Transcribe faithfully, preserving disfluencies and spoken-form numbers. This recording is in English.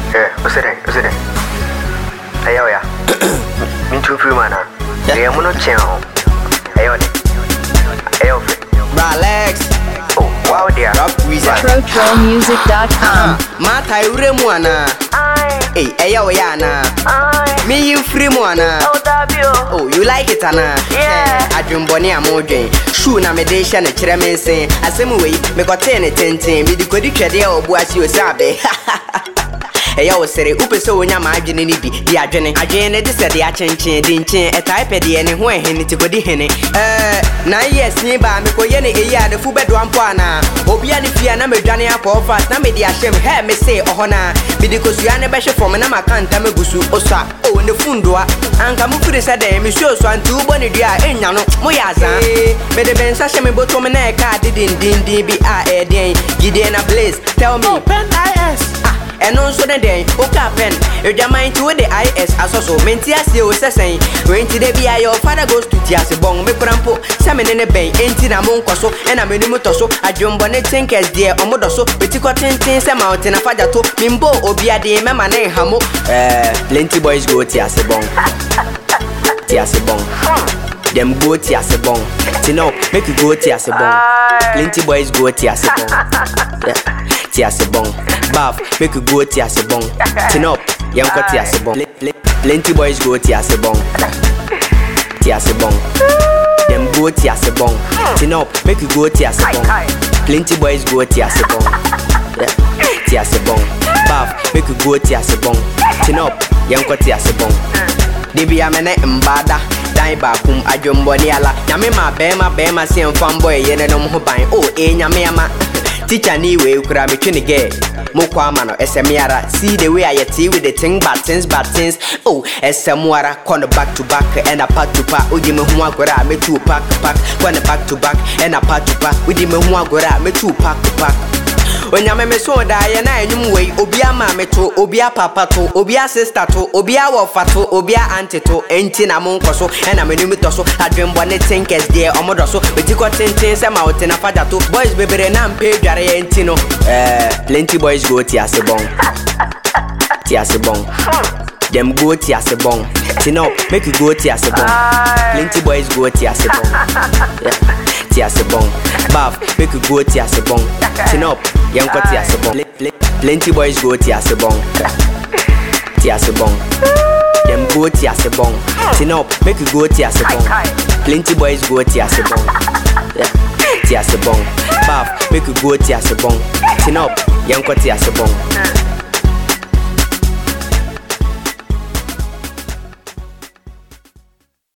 Yeah, what's it? What's it? Hey, yo, yeah. Me too, free man. Yeah, I'm not channel. Hey, yo, hey, yo, Bralex. Oh, wow, dear. Pro Troll Music dot com. Mata ure mwana. Hey, hey, yo, yana. Me you free mwana. Oh, you like it, Anna? Yeah. I dream bonny a mojo. Shoe na medation a chairman saying, I say, way, me got ten and ten, me the good trade or boys you sabe. Hey, I was saying, Upe so when I'm imagining it, the agent, I didn't said the action chain, didn't change a type at the end when he to go the henny. Eh, nine years nearby, me for any a year, the full bedroom pana. Obiani Fiana, me Johnny Apple fast, now me the shame, have me say, oh, na, because you are never from an Amakan Tamagusu, Osa, oh, in the Fundua, and come up to the Saturday, Monsieur Swan, two bonny dear, and Yano, Moyaza, made the Ben Sasham Botomana card, didn't D B R A D, Gideon a Blaze, tell me, Pen I S. And also the day, okay, pen. If you mind to the I S as also, Mentias, you say, when today be your father goes to Tias, Bong, me Prampo, Salmon in a bay, ain't in a moncoso, and a minimotoso, a jumbonet thinkers, dear, or modoso, but you got ten things a mountain, a father to Mimbo, or be a day, mamma, name, hamo. Eh, plenty boys go Tias, Bong. Tias, Bong. Them go Tias, Bong. Tino, make you go Tias, Bong. Plenty boys go Tias, Bong. Tias, Bong. Bath, make you go Tias, Bong. Tin up, young cut Tias, Bong. Plenty boys go Tias, Bong. Tias, Bong. Them go Tias, Bong. Tin up, make you go Tias, Bong. Plenty boys go Tias, Bong. Tias, Bong. Bath, make you go Tias, Bong. Tin up, young cut Tias, Bong. Debi amene mbada. Dai bakum ajombo ni ala. Nyame ma bema bema si fanboy yene no mo ban. Oh, eh nyame ama. Teacher ni we ukura me twini ge. Mo kwa ma no esemiara. See the way I yet with the thing bad things bad things. Oh, esemuara kono back to back and a part to part. Udi me hu agora me two pack pack. Kono back to back and a part to part. Udi me hu agora me two pack pack. When you me so die na enyum way obia ma me to obia papa to obia sister to obia wofa to obia auntie to enti na mo nkoso e na me nimi to so adwembo ne thinkers there omodo so beti ko tenten se ma wote na father to boys bebere na mpe dware enti no eh plenty boys go Tias, Bong. Tias, Bong. Them go Tias, Bong. Tino, make you go Tias, Bong. Plenty boys go Tias, Bong. Tias, Bong. Bath, make you go Tias, Bong. Tino, young cut Tias, Bong. Plenty boys go Tias, Bong. Tias, Bong. Them go Tias, Bong. Tino, make you go Tias, Bong. Plenty boys go Tias, Bong. Tias, Bong. Bath, make you go Tias, Bong. Tino, young cut Tias, Bong.